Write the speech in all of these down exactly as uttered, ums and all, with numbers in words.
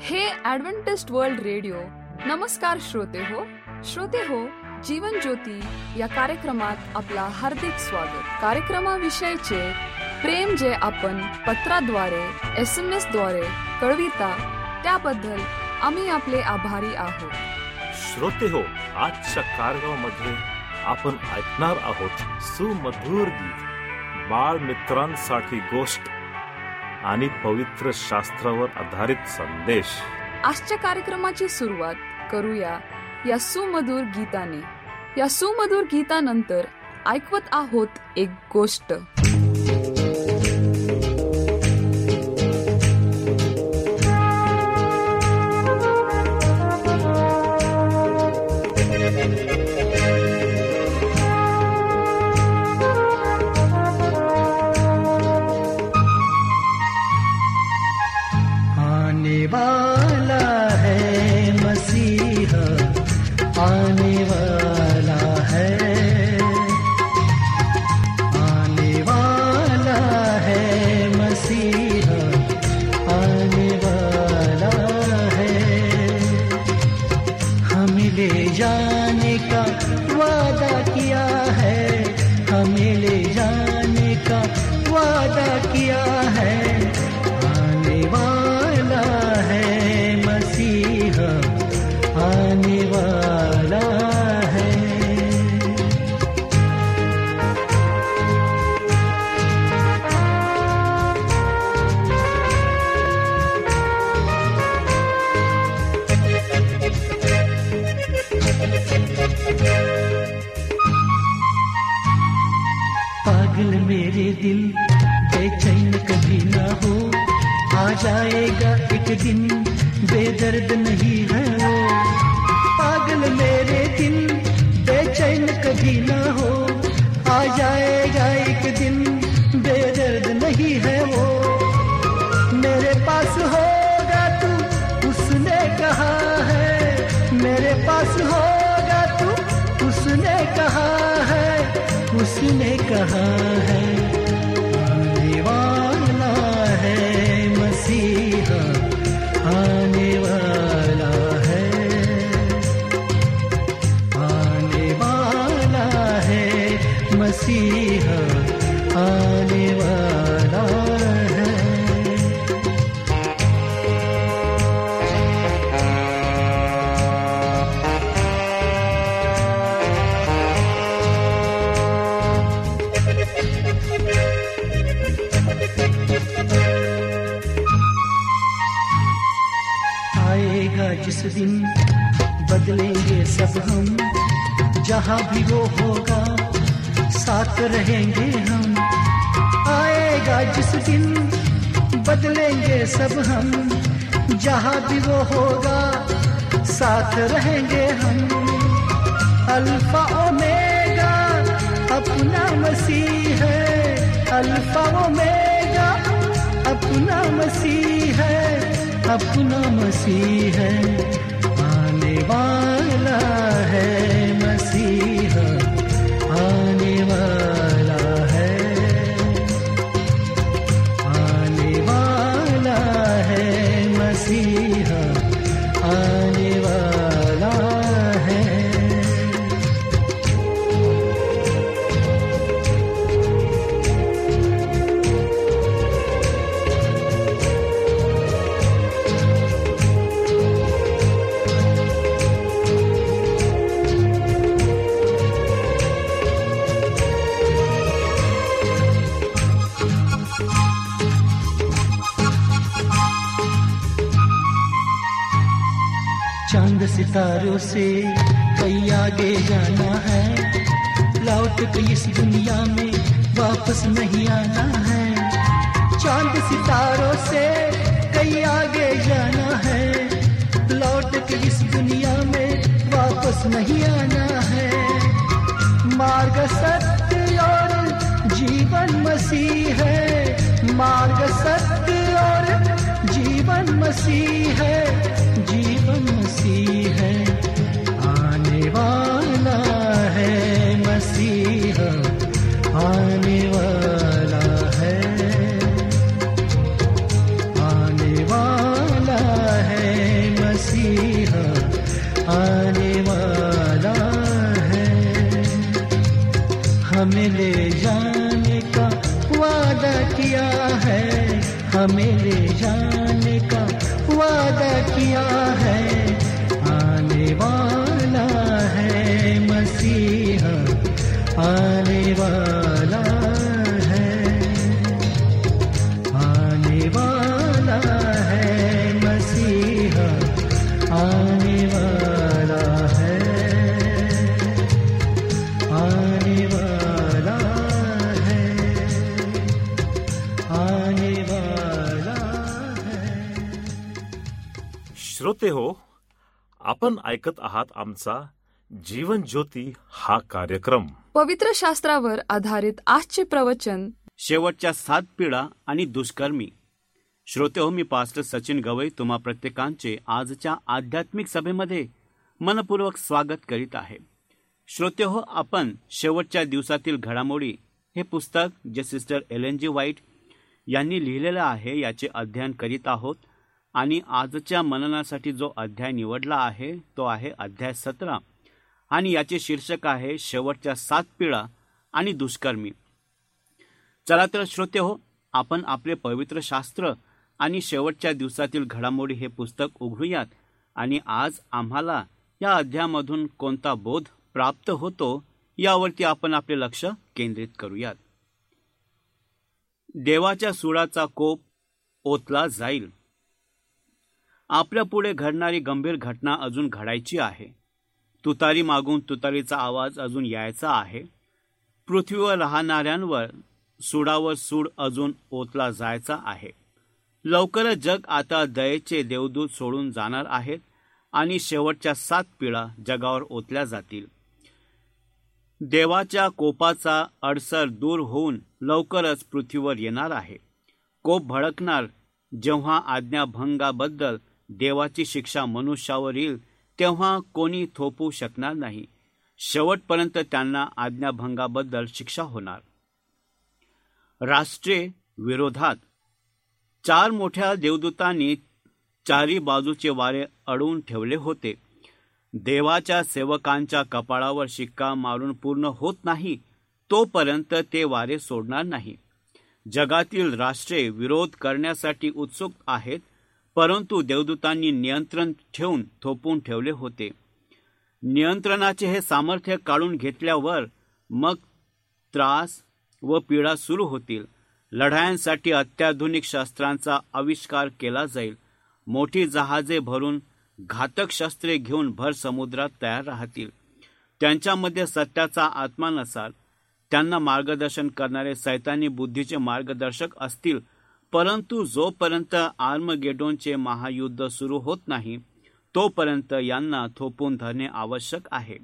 हे Adventist world radio नमस्कार श्रोते हो श्रोते हो जीवन ज्योती या कार्यक्रमात आपला हार्दिक स्वागत. कार्यक्रमाविषयीचे प्रेम जे आपण पत्राद्वारे एस एम एस द्वारे कळविता त्याबद्दल आम्ही आपले आभारी आहोत. श्रोते हो, आजच्या कार्यक्रमामध्ये आपण ऐकणार आहोत सुमधुर गीत, बाळ मित्रांसाठी गोष्ट आणि पवित्र शास्त्रावर आधारित संदेश. आजच्या कार्यक्रमाची सुरुवात करूया या सुमधुर गीताने. या सुमधुर गीतानंतर ऐकवत आहोत एक गोष्ट. वाला है मसीहा, आने वाला है, आने वाला है मसीहा, आने वाला है. हमें ले जाने का वादा किया है, हमें ले जाने का वादा किया है. आने वाला है मसीहा, आने वाला है. पागल मेरे दिल बेचैन कभी ना हो, आ जाएगा एक दिन बेदर्द नहीं है वो. पागल मेरे दिल बेचैन कभी ना हो, आ जाएगा एक दिन बेदर्द नहीं है वो. मेरे पास होगा तू, उसने कहा है, मेरे पास होगा तू, उसने कहा है, उसने कहा है. आने वाला है मसीहा, आने वाला है, आने वाला है मसीहा, आने वाला है. जिस दिन बदलेंगे सब हम, जहाँ भी वो होगा साथ रहेंगे हम. आएगा जिस दिन बदलेंगे सब हम, जहाँ भी वो होगा साथ रहेंगे हम. अल्फा ओमेगा अपना मसीह है, अल्फा ओमेगा अपना मसीह है, अपना मसीह है. आने वाला है मसीहा, आने वाला है, आने वाला है मसीहा, आने वाला है. चांद सितारों से कई आगे जाना है, लौट के इस दुनिया में वापस नहीं आना है. चांद सितारों से कई आगे जाना है, लौट के इस दुनिया में वापस नहीं आना है. मार्ग सत्य और जीवन मसीह है, मार्ग सत्य और जीवन मसीह है, जीवन मसीह है. आने वाला है मसीहा, आने वाला है, आने वाला है हमें ले जाने का वादा किया है, आने वाला है मसीहा, आने वाला है, आने वाला है मसीहा, आने वाला है, आने वाला है, आने वाला है. श्रोते हो, आपण ऐकत आहात आमचा जीवन ज्योती हा कार्यक्रम. पवित्र शास्त्रावर आधारित आजचे प्रवचन, शेवटच्या सात पिढा आणि दुष्कर्मी. श्रोते हो, मी पास्टर सचिन गवई तुम्हा प्रत्येकांचे आजच्या आध्यात्मिक सभेमध्ये मनपूर्वक स्वागत करीत आहे. श्रोते हो, आपण शेवटच्या दिवसातील घडामोडी हे पुस्तक जे सिस्टर एलेन जी व्हाईट यांनी लिहिलेलं आहे याचे अध्ययन करीत आहोत. आणि आजच्या मननासाठी जो अध्याय निवडला आहे तो आहे अध्याय सतरा आणि याचे शीर्षक आहे शेवटच्या सात पिढा आणि दुष्कर्मी. चला तर श्रोते हो, आपण आपले पवित्र शास्त्र आणि शेवटच्या दिवसातील घडामोडी हे पुस्तक उघडूयात आणि आज आम्हाला या अध्यायामधून कोणता बोध प्राप्त होतो यावरती आपण आपले लक्ष केंद्रित करूयात. देवाच्या सुडाचा कोप ओतला जाईल. आपल्या पुढे घडणारी गंभीर घटना अजून घडायची आहे. तुतारी मागून तुतारीचा आवाज अजून यायचा आहे. पृथ्वीवर राहणाऱ्यांवर सुडावर सूड अजून ओतला जायचा आहे. लवकरच जग आता दयेचे देवदूत सोडून जाणार आहेत आणि शेवटच्या सात पिढा जगावर ओतल्या जातील. देवाच्या कोपाचा अडसर दूर होऊन लवकरच पृथ्वीवर येणार आहे. कोप भडकणार जेव्हा आज्ञाभंगाबद्दल देवाची शिक्षा मनुष्यावर येईल तेव्हा कोणी थोपवू शकणार नाही. शेवटपर्यंत त्यांना आज्ञाभंगाबद्दल शिक्षा होणार. राष्ट्रे विरोधात. चार मोठ्या देवदूतांनी चारी बाजूचे वारे अडवून ठेवले होते. देवाच्या सेवकांच्या कपाळावर शिक्का मारून पूर्ण होत नाही तोपर्यंत ते वारे सोडणार नाही. जगातील राष्ट्रे विरोध करण्यासाठी उत्सुक आहेत, परंतु देवदूतांनी नियंत्रण ठेवून थोपवून ठेवले होते. नियंत्रणाचे हे सामर्थ्य काढून घेतल्यावर मग त्रास व पीडा सुरू होतील. लढायांसाठी अत्याधुनिक शस्त्रांचा आविष्कार केला जाईल. मोठी जहाजे भरून घातक शस्त्रे घेऊन भर समुद्रात तयार राहतील. त्यांच्यामध्ये सत्याचा आत्मा नसाल. त्यांना मार्गदर्शन करणारे सैतानी बुद्धीचे मार्गदर्शक असतील, परंतु जोपर्यंत आर्मगेडोनचे महायुद्ध सुरू होत नाही तोपर्यंत यांना थोपवून धरणे आवश्यक आहे.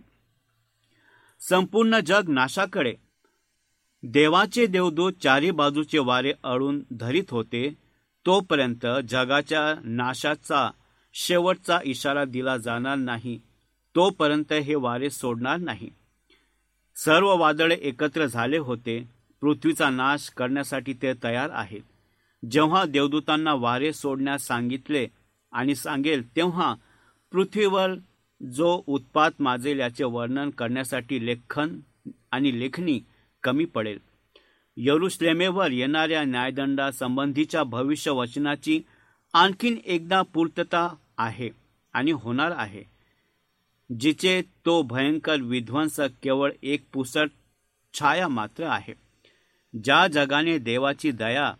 संपूर्ण जग नाशाकडे. देवाचे देवदूत चारी बाजूचे वारे अडून धरीत होते तोपर्यंत जगाच्या नाशाचा शेवटचा इशारा दिला जाणार नाही तोपर्यंत हे वारे सोडणार नाही. सर्व वादळे एकत्र झाले होते. पृथ्वीचा नाश करण्यासाठी ते तयार आहेत. जेव्हा देवदूतांना वारे सोडण्यास सांगितले आणि सांगेल तेव्हा पृथ्वीवर जो उत्पात माजेल याचे वर्णन करण्यासाठी लेखन आणि लेखणी कमी पडेल. यरुशलेमेवर येणाऱ्या न्यायदंडासंबंधीच्या भविष्यवचनाची आणखीन एकदा पूर्तता आहे आणि होणार आहे, जिचे तो भयंकर विध्वंस केवळ एक पुसट छाया मात्र आहे. ज्या जगाने देवाची दया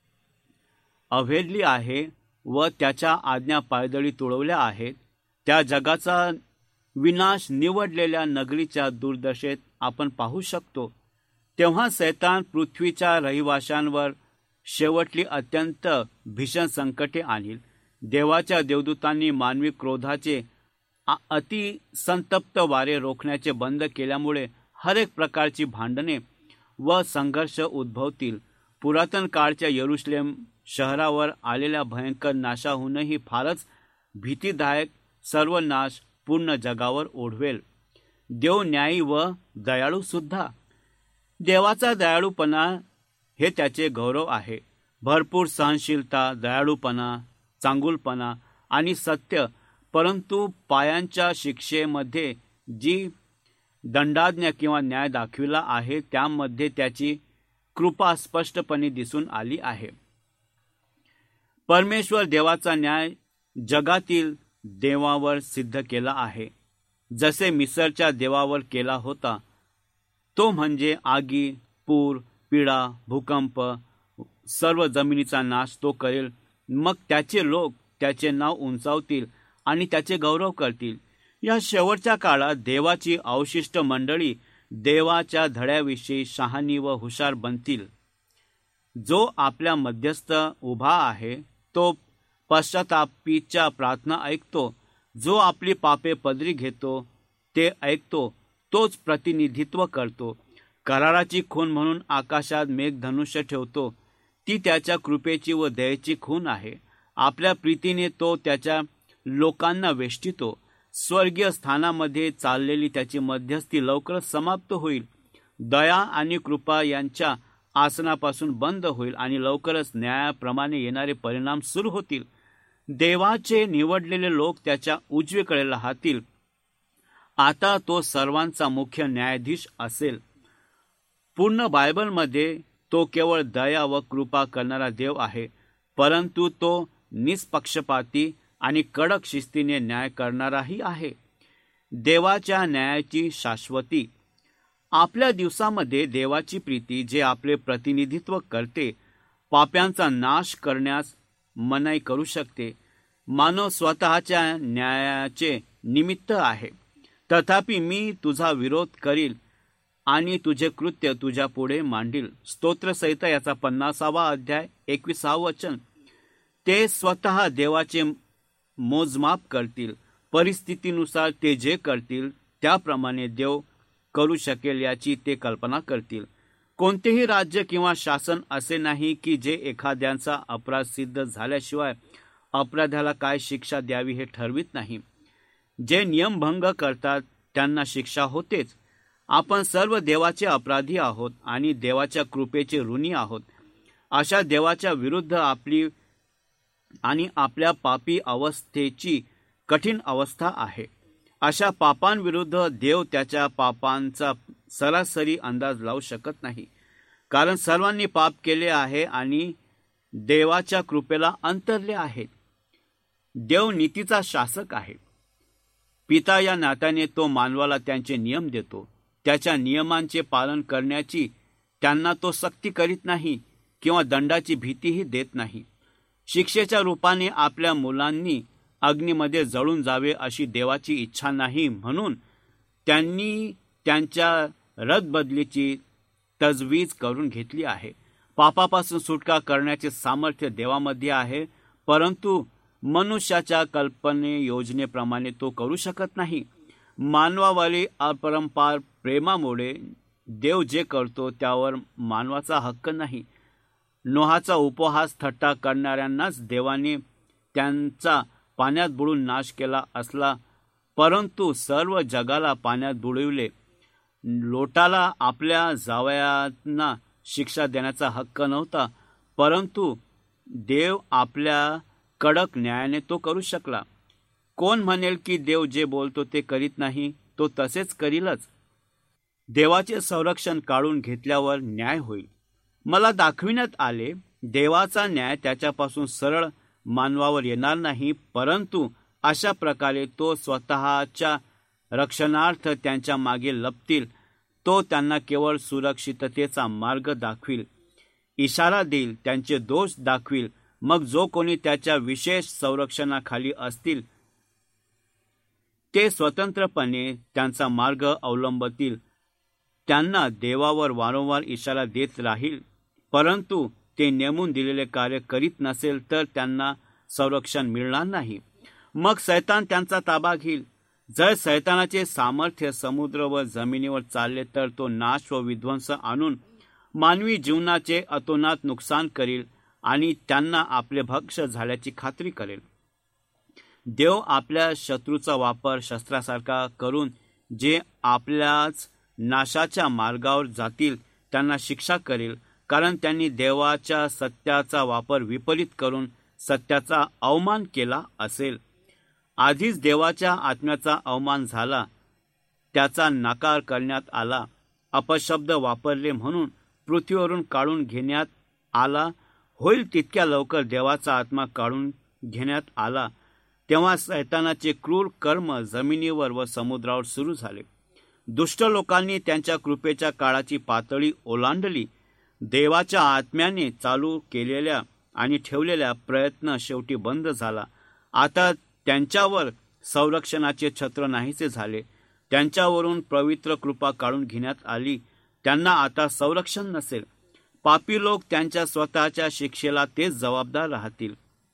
अवहेलली आहे व त्याच्या आज्ञा पायदळी तुडवल्या आहेत, त्या जगाचा विनाश निवडलेल्या नगरीच्या दुर्दशेत आपण पाहू शकतो. तेव्हा सैतान पृथ्वीच्या रहिवाशांवर शेवटली अत्यंत भीषण संकटे आणील. देवाच्या देवदूतांनी मानवी क्रोधाचे अतिसंतप्त वारे रोखण्याचे बंद केल्यामुळे हर एक प्रकारची भांडणे व संघर्ष उद्भवतील. पुरातन काळच्या यरुशलेम शहरावर आलेल्या भयंकर नाशाहूनही फारच भीतीदायक सर्व नाश पूर्ण जगावर ओढवेल. देव न्यायी व दयाळू सुद्धा. देवाचा दयाळूपणा हे त्याचे गौरव आहे. भरपूर सहनशीलता, दयाळूपणा, चांगुलपणा आणि सत्य, परंतु पायांच्या शिक्षेमध्ये जी दंडाज्ञा किंवा न्याय दाखविला आहे त्यामध्ये त्याची कृपा स्पष्टपणे दिसून आली आहे. परमेश्वर देवाचा न्याय जगातील देवावर सिद्ध केला आहे, जसे मिसरच्या देवावर केला होता. तो म्हणजे आगी, पूर, पिडा, भूकंप, सर्व जमिनीचा नाश तो करेल. मग त्याचे लोक त्याचे नाव उंचावतील आणि त्याचे गौरव करतील. या शेवटच्या काळात देवाची अवशिष्ट मंडळी देवाच्या धड्याविषयी शहाणी व हुशार बनतील. जो आपल्या मध्यस्थ उभा आहे तो पश्चातापीच्या प्रार्थना ऐकतो. जो आपली पापे पदरी घेतो ते ऐकतो, तोच प्रतिनिधित्व करतो. कराराची खून म्हणून आकाशात मेघधनुष्य ठेवतो. ती त्याच्या कृपेची व दयेची खून आहे. आपल्या प्रीतीने तो त्याच्या लोकांना वेष्टितो. स्वर्गीय स्थानामध्ये चाललेली त्याची मध्यस्थी लवकरच समाप्त होईल. दया आणि कृपा यांच्या आसनापासून बंद होईल आणि लवकरच न्यायाप्रमाणे येणारे परिणाम सुरू होतील. देवाचे निवडलेले लोक त्याच्या उजवीकडे राहतील. आता तो सर्वांचा मुख्य न्यायाधीश असेल. पूर्ण बायबलमध्ये तो केवळ दया व कृपा करणारा देव आहे, परंतु तो निष्पक्षपाती आणि कडक शिस्तीने न्याय करणाराही आहे. देवाच्या न्यायाची शाश्वती. आपल्या दिवसामध्ये देवाची प्रीती जे आपले प्रतिनिधित्व करते, पाप्यांचा नाश करण्यास मनाई करू शकते. मानव स्वतःच्या न्यायाचे निमित्त आहे. तथापि मी तुझा विरोध करील आणि तुझे कृत्य तुझ्या पुढे मांडील. स्तोत्रसंहिता याचा पन्नासावा अध्याय एकविसावं वचन. ते स्वतः देवाचे मोजमाप करतील. परिस्थितीनुसार ते जे करतील त्याप्रमाणे देव करू शकेल याची ते कल्पना करतील. कोणतेही राज्य किंवा शासन असे नाही की जे एखाद्याचा अपराध सिद्ध झाल्याशिवाय अपराधाला काय शिक्षा द्यावी हे ठरवित नाही. जे नियमभंग करतात त्यांना शिक्षा होतेच. आपण सर्व देवाचे अपराधी आहोत आणि देवाच्या कृपेचे ऋणी आहोत. अशा देवाच्या विरुद्ध आपली आणि आपल्या पापी अवस्थेची कठीण अवस्था आहे. अशा पापांविरुद्ध देव त्याच्या पापांचा सरासरी अंदाज लावू शकत नाही, कारण सर्वांनी पाप केले आहे आणि देवाच्या कृपेला अंतरले आहेत. देव नीतीचा शासक आहे. पिता या नात्याने तो मानवाला त्यांचे नियम देतो. त्याच्या नियमांचे पालन करण्याची त्यांना तो सक्ती करीत नाही किंवा दंडाची भीतीही देत नाही. शिक्षेच्या रूपाने आपल्या मुलांनी अग्नीमध्ये जळून जावे अशी देवाची इच्छा नाही, म्हणून त्यांनी त्यांच्या रदबदलीची तजवीज करून घेतली आहे. पापापासून सुटका करण्याचे सामर्थ्य देवामध्ये आहे, परंतु मनुष्याच्या कल्पने योजनेप्रमाणे तो करू शकत नाही. मानवावरील अपरंपार प्रेमामुळे देव जे करतो त्यावर मानवाचा हक्क नाही. नोहाचा उपहास थट्टा करणाऱ्यांनाच देवाने त्यांचा पाण्यात बुडून नाश केला असला, परंतु सर्व जगाला पाण्यात बुडविले. लोटाला आपल्या जावयांना शिक्षा देण्याचा हक्क नव्हता, परंतु देव आपल्या कडक न्यायाने तो करू शकला. कोण म्हणेल की देव जे बोलतो ते करीत नाही? तो तसेच करीलच. देवाचे संरक्षण काढून घेतल्यावर न्याय होईल. मला दाखविण्यात आले, देवाचा न्याय त्याच्यापासून सरळ मानवावर येणार नाही, परंतु अशा प्रकारे तो स्वतःच्या रक्षणार्थ त्यांच्या मागे लपतील. तो त्यांना केवळ सुरक्षिततेचा मार्ग दाखविल, इशारा देईल, त्यांचे दोष दाखविल. मग जो कोणी त्याच्या विशेष संरक्षणाखाली असतील ते स्वतंत्रपणे त्यांचा मार्ग अवलंबतील. त्यांना देवावर वारंवार इशारा देत राहील, परंतु ते नेमून दिलेले कार्य करीत नसेल तर त्यांना संरक्षण मिळणार नाही. मग सैतान त्यांचा ताबा घेईल. जर सैतानाचे सामर्थ्य समुद्र व जमिनीवर चालले तर तो नाश व विध्वंस आणून मानवी जीवनाचे अतोनात नुकसान करील आणि त्यांना आपले भक्ष्य झाल्याची खात्री करेल. देव आपल्या शत्रूचा वापर शस्त्रासारखा करून जे आपल्याच नाशाच्या मार्गावर जातील त्यांना शिक्षा करेल, कारण त्यांनी देवाच्या सत्याचा वापर विपरीत करून सत्याचा अवमान केला असेल. आधीच देवाच्या आत्म्याचा अवमान झाला, त्याचा नकार करण्यात आला. अपशब्द वापरले म्हणून पृथ्वीवरून काढून घेण्यात आला होईल तितक्या लवकर देवाचा आत्मा काढून घेण्यात आला तेव्हा सैतानाचे क्रूर कर्म जमिनीवर व समुद्रावर सुरू झाले. दुष्ट लोकांनी त्यांच्या कृपेच्या काळाची पातळी ओलांडली. देवाच्या आत्म्याने चालू केलेल्या आणि ठेवलेल्या प्रयत्न शेवटी बंद झाला. आता त्यांच्यावर संरक्षणाचे छत्र नाहीसे झाले. त्यांच्यावरून पवित्र कृपा काढून घेण्यात आली. त्यांना आता संरक्षण नसेल. पापी लोक त्यांच्या स्वतःच्या शिक्षेला तेच जबाबदार राहतील.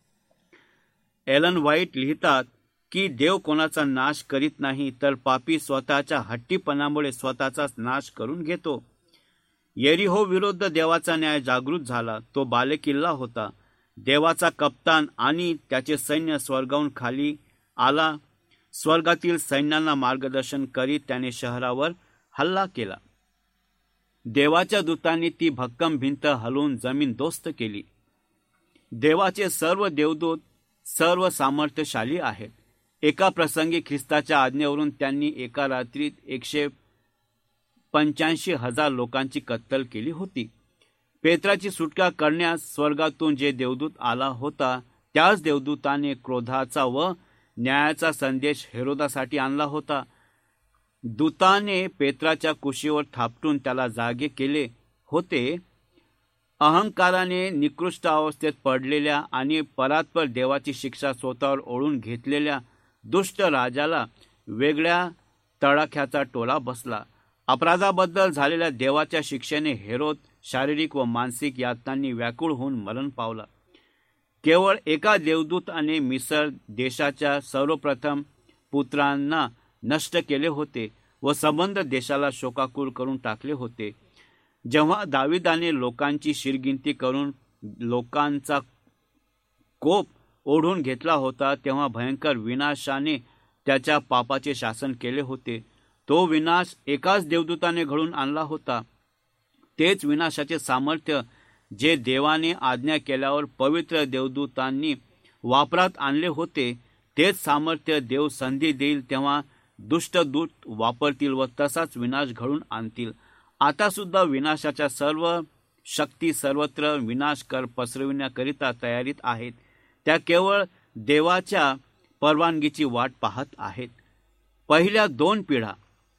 एलन व्हाईट लिहितात की देव कोणाचा नाश करीत नाही, तर पापी स्वतःच्या हट्टीपणामुळे स्वतःचाच नाश करून घेतो. येरिहो विरुद्ध देवाचा न्याय जागृत झाला. तो बालेकिल्ला होता. देवाचा कप्तान आणि त्याचे सैन्य स्वर्गाहून खाली आला. स्वर्गातील सैन्यांना मार्गदर्शन करीत त्याने शहरावर हल्ला केला. देवाच्या दूतांनी ती भक्कम भिंत हलवून जमीन दोस्त केली. देवाचे सर्व देवदूत सर्व सामर्थ्यशाली आहेत. एका प्रसंगी ख्रिस्ताच्या आज्ञेवरून त्यांनी एका रात्रीत एकशे पंच्याऐंशी हजार लोकांची कत्तल केली होती. पेत्राची सुटका करण्यास स्वर्गातून जे देवदूत आला होता त्याच देवदूताने क्रोधाचा व न्यायाचा संदेश हेरोदासाठी आणला होता. दूताने पेत्राच्या कुशीवर थापटून त्याला जागे केले होते. अहंकाराने निकृष्ट अवस्थेत पडलेल्या आणि परात्पर देवाची शिक्षा स्वतःवर ओढून घेतलेल्या दुष्ट राजाला वेगळ्या तडाख्याचा टोला बसला. अपराधाबद्दल झालेल्या देवाच्या शिक्षेने हेरोद शारीरिक व मानसिक यातनांनी व्याकुळ होऊन मरण पावला. केवळ एका देवदूताने मिसर देशाच्या सर्वप्रथम पुत्रांना नष्ट केले होते व संबंध देशाला शोकाकुल करून टाकले होते. जेव्हा दाविदाने लोकांची शिरगिंती करून लोकांचा कोप ओढून घेतला होता तेव्हा भयंकर विनाशाने त्याच्या पापाचे शासन केले होते. तो विनाश एकाच देवदूताने घडून आणला होता. तेच विनाशाचे सामर्थ्य जे देवाने आज्ञा केल्यावर पवित्र देवदूतांनी वापरात आणले होते, तेच सामर्थ्य देव संधी देईल तेव्हा दुष्ट दूत वापरतील व तसाच विनाश घडून आणतील. आता सुद्धा विनाशाच्या सर्व शक्ती सर्वत्र विनाश कर पसरविण्याकरिता तयारीत आहेत. त्या केवळ देवाच्या परवानगीची वाट पाहत आहेत. पहिल्या दोन पिढ्या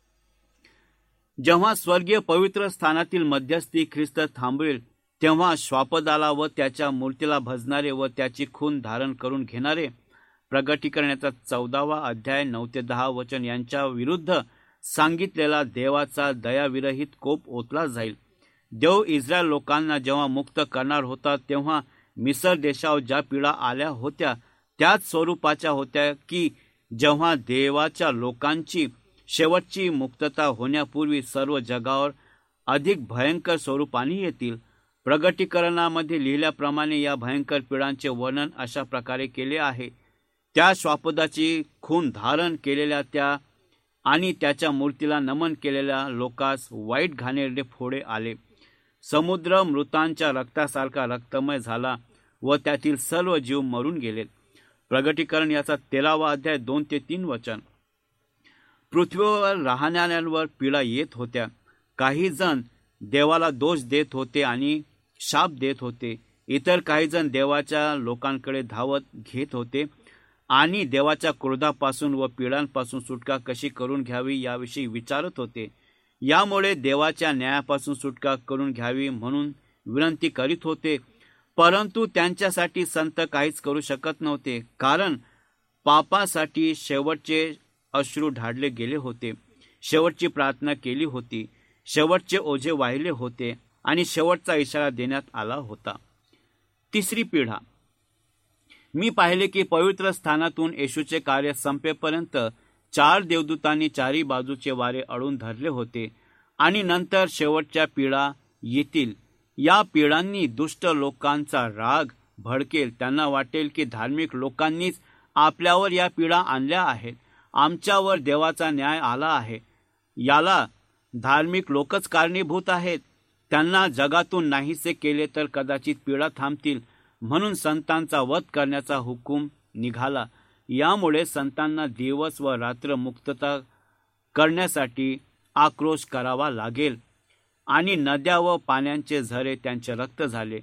जेव्हा स्वर्गीय पवित्र स्थानातील मध्यस्थी ख्रिस्त थांबवेल तेव्हा श्वापदाला व त्याच्या मूर्तीला भजणारे व त्याची खून धारण करून घेणारे प्रगटीकरणाचा चौदावा अध्याय नऊ ते दहा वचन यांच्या विरुद्ध सांगितलेला देवाचा दयाविरहित कोप ओतला जाईल. देव इस्रायल लोकांना जेव्हा मुक्त करणार होता तेव्हा मिसर देशावर ज्या पिढा आल्या होत्या त्याच स्वरूपाच्या होत्या की जेव्हा देवाच्या लोकांची शेवटची मुक्तता होण्यापूर्वी सर्व जगावर अधिक भयंकर स्वरूपाने येतील. प्रगटीकरणामध्ये लिहिल्याप्रमाणे या भयंकर पिढांचे वर्णन अशा प्रकारे केले आहे. त्या श्वापदाची खून धारण केलेल्या त्या आणि त्याच्या मूर्तीला नमन केलेल्या लोकास वाईट घाणेरडे फोडे आले. समुद्र मृतांच्या रक्तासारखा रक्तमय झाला व त्यातील सर्व जीव मरून गेलेत. प्रगटीकरण याचा तेरावा अध्याय दोन ते तीन वचन. पृथ्वीवर राहणाऱ्यांवर पीडा येत होत्या. काही जण देवाला दोष देत होते आणि शाप देत होते. इतर काही जण देवाच्या लोकांकडे धावत घेत होते आणि देवाच्या क्रोधापासून व पीडांपासून सुटका कशी करून घ्यावी याविषयी विचारत होते. यामुळे देवाच्या न्यायापासून सुटका करून घ्यावी म्हणून विनंती करीत होते. परंतु त्यांच्यासाठी संत काहीच करू शकत नव्हते, कारण पापासाठी शेवटचे अश्रू ढाळले गेले होते, शेवटची प्रार्थना केली होती, शेवटचे ओझे वाहिले होते आणि शेवटचा इशारा देण्यात आला होता. तिसरी पिढा. मी पाहिले की पवित्र स्थानातून येशूचे कार्य संपेपर्यंत चार देवदूतांनी चारी बाजूचे वारे अडून धरले होते आणि नंतर शेवटच्या पिढा येतील. या पिढांनी दुष्ट लोकांचा राग भडकेल. त्यांना वाटेल की धार्मिक लोकांनीच आपल्यावर या पिढा आणल्या आहेत, आमच्यावर देवाचा न्याय आला आहे. याला धार्मिक लोकच कारणीभूत आहेत. त्यांना जगातून नाहीसे केले तर कदाचित पिढा थांबतील म्हणून संतांचा वध करण्याचा हुकूम निघाला. यामुळे संतांना दिवस व रात्र मुक्तता करण्यासाठी आक्रोश करावा लागेल आणि नद्या व पाण्याचे झरे त्यांचे रक्त झाले.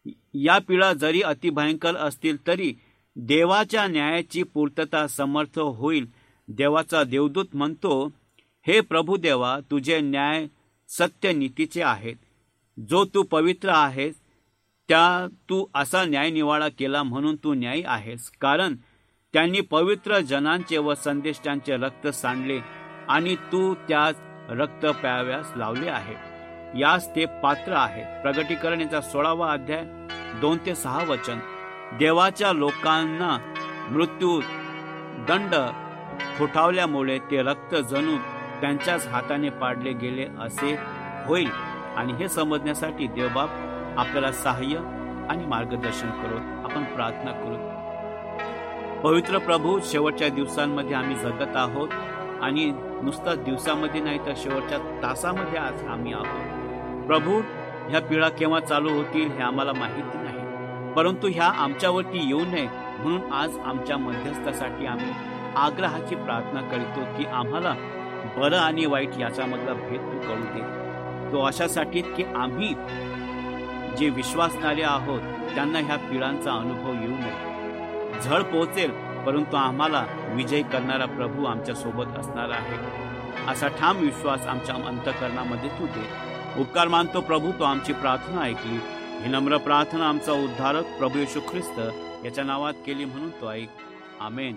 या पिढा जरी अतिभयंकर असतील तरी देवाच्या न्यायाची पूर्तता समर्थ होईल. देवाचा देवदूत म्हणतो, हे प्रभू देवा, तुझे न्याय सत्य नीतीचे आहेत. जो तू पवित्र आहेस त्या तू असा न्याय निवाडा केला म्हणून तू न्यायी आहेस. कारण त्यांनी पवित्र जनांचे व संदेष्टांचे रक्त सांडले आणि तू त्यास रक्त प्याव्यास लावले आहे. यास ते पात्र आहेत. प्रगटीकरण याचा सोळावा अध्याय दोन ते सहा वचन. देवाच्या लोकांना मृत्यू दंड ठोठावल्यामुळे ते रक्त जणू त्यांच्याच हाताने पाडले गेले असे होईल. आणि हे समजण्यासाठी देवबाप आपल्याला सहाय्य आणि मार्गदर्शन करू. आपण प्रार्थना करू. पवित्र प्रभू, शेवटच्या दिवसांमध्ये आम्ही जगत आहोत आणि नुसतं दिवसामध्ये नाही तर शेवटच्या तासामध्ये आज आम्ही आहोत. प्रभू, ह्या पिढा केव्हा चालू होतील हे आम्हाला माहिती नाही, परंतु ह्या आमच्यावरती येऊ नये म्हणून आज आमच्या मध्यस्थासाठी आम्ही आग्रहाची प्रार्थना करतो की आम्हाला बरं आणि वाईट याच्यामधला भेद तू कळू दे. तो अशासाठी की आम्ही जे विश्वासणारे आहोत त्यांना ह्या पिढांचा अनुभव येऊ नये. झळ पोहोचेल परंतु आम्हाला विजय करणारा प्रभू आमच्या सोबत असणार आहे असा ठाम विश्वास आमच्या अंतःकरणामध्ये तू दे. उपकार मानतो प्रभू, तो आमची प्रार्थना ऐकली. ही नम्र प्रार्थना आमचा उद्धारक प्रभू येशू ख्रिस्त याच्या नावात केली म्हणून तो ऐक. आमेन.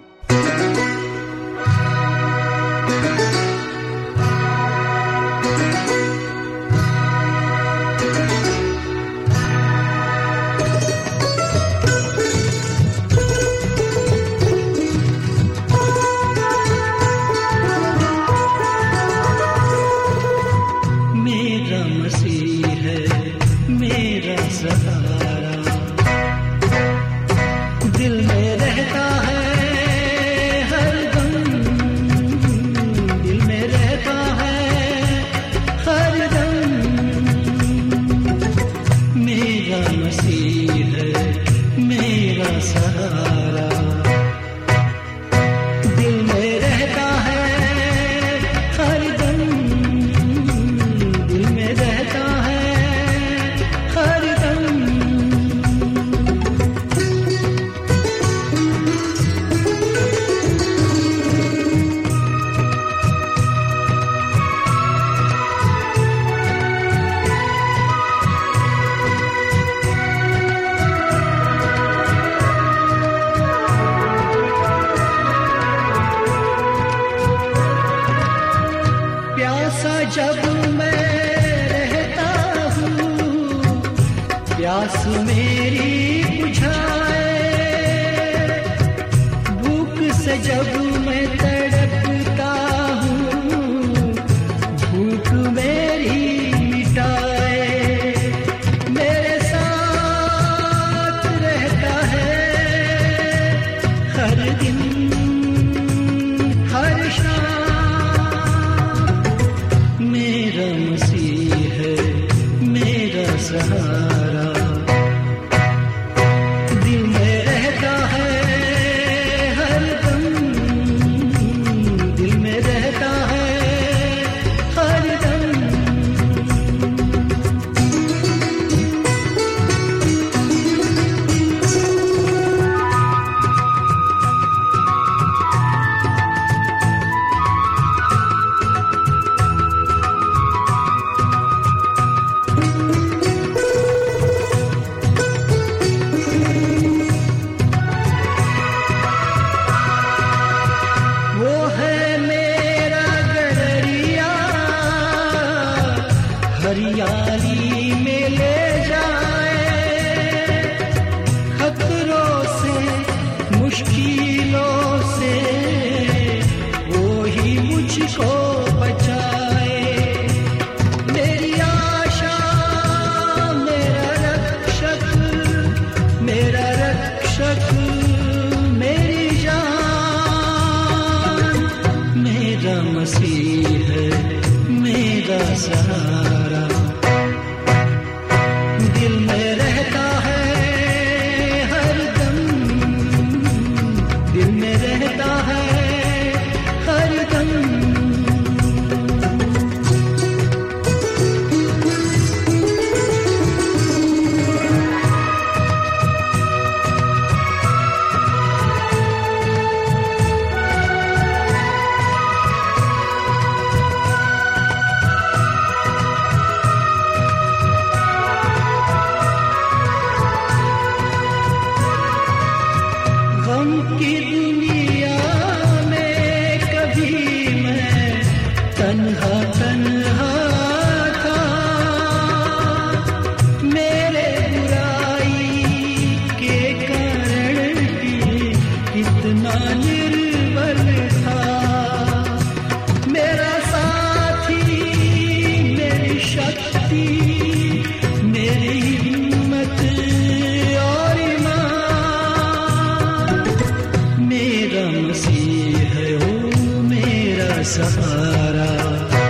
सहारा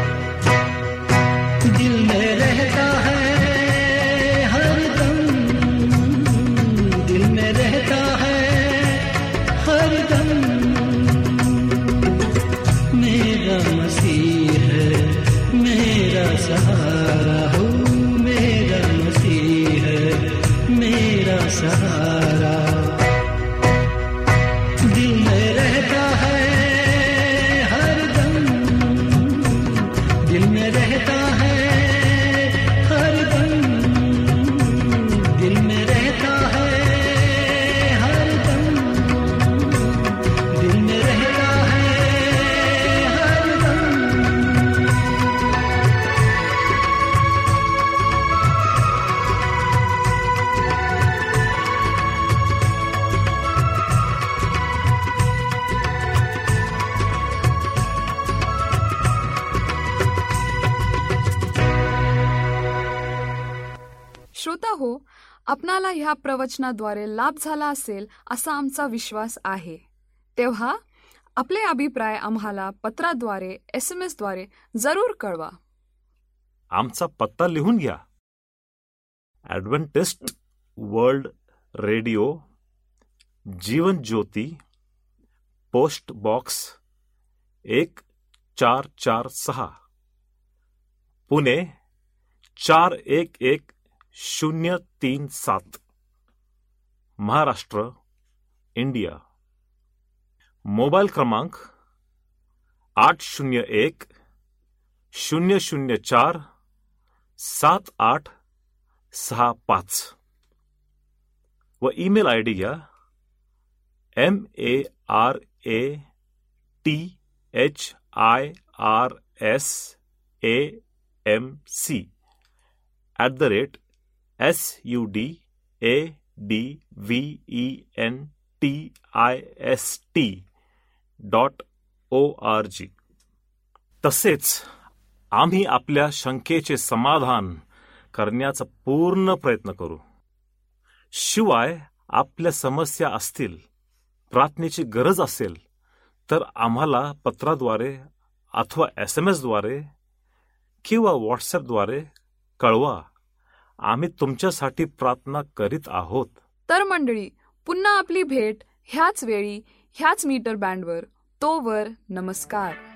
दिल में रहता है हरदम, दिल में रहता है हरदम। मेरा मसीह है मेरा सहारा हो, मेरा मसीह है मेरा सहारा। दिल में रहता है हरदम, दिल में रहता है हरदम, दिल में रहता है हरदम, दिल में रहता है हरदम। श्रोता हो, आपणाला ह्या प्रवचनाद्वारे लाभ झाला असेल असा आमचा विश्वास आहे. तेव्हा आपले अभिप्राय आम्हाला पत्राद्वारे एस एम एस द्वारे जरूर कळवा. आमचा पत्ता लिहून घ्या. Adventist world radio, Jeevan Jyoti, post box एक चार चार सहा, पुणे चार एक एक शून्य तीन सात, महाराष्ट्र, इंडिया. मोबाईल क्रमांक आठ शून्य एक शून्य शून्य चार सात आठ सहा पाच व ईमेल आय डी घ्या. M A R A T H I R S A M C at the rate S U D A D V E N T I S T dot O R G. तसेच आम्ही आपल्या शंकेचे समाधान करण्याचा पूर्ण प्रयत्न करू. शिवाय आपल्या समस्या असतील, प्रार्थनेची गरज असेल तर आम्हाला पत्राद्वारे अथवा एस एम एस द्वारे किंवा व्हॉट्सॲपद्वारे कळवा. आम्ही तुमच्यासाठी प्रार्थना करीत आहोत. तर मंडळी, पुन्हा आपली भेट ह्याच वेळी ह्याच मीटर बँडवर. तोवर नमस्कार.